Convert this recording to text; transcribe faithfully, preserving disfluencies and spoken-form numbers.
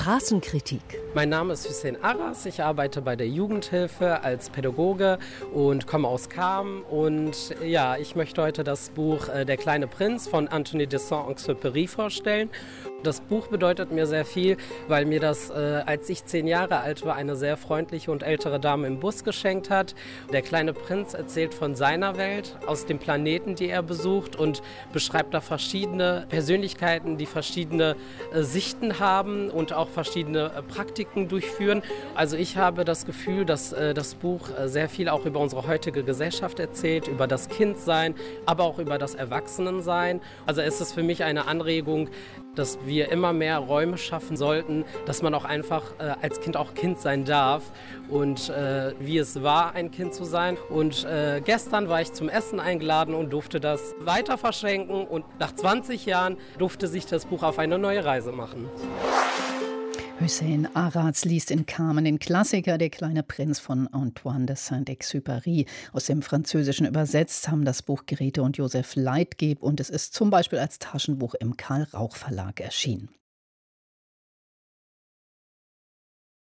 Straßenkritik. Mein Name ist Hüseyin Aras, ich arbeite bei der Jugendhilfe als Pädagoge und komme aus Cham. Und ja, ich möchte heute das Buch äh, Der kleine Prinz von Anthony de Saint-Exupéry vorstellen. Das Buch bedeutet mir sehr viel, weil mir das, äh, als ich zehn Jahre alt war, eine sehr freundliche und ältere Dame im Bus geschenkt hat. Der kleine Prinz erzählt von seiner Welt, aus dem Planeten, die er besucht, und beschreibt da verschiedene Persönlichkeiten, die verschiedene äh, Sichten haben und auch verschiedene äh, Praktiken durchführen. Also ich habe das Gefühl, dass äh, das Buch äh, sehr viel auch über unsere heutige Gesellschaft erzählt, über das Kindsein, aber auch über das Erwachsenensein. Also es ist für mich eine Anregung, dass wir immer mehr Räume schaffen sollten, dass man auch einfach äh, als Kind auch Kind sein darf und äh, wie es war, ein Kind zu sein. Und äh, gestern war ich zum Essen eingeladen und durfte das weiter verschenken, und nach zwanzig Jahren durfte sich das Buch auf eine neue Reise machen. Hüseyin Aras liest in Carmen den Klassiker Der kleine Prinz von Antoine de Saint-Exupéry. Aus dem Französischen übersetzt haben das Buch Grete und Josef Leitgeb, und es ist zum Beispiel als Taschenbuch im Karl Rauch Verlag erschienen.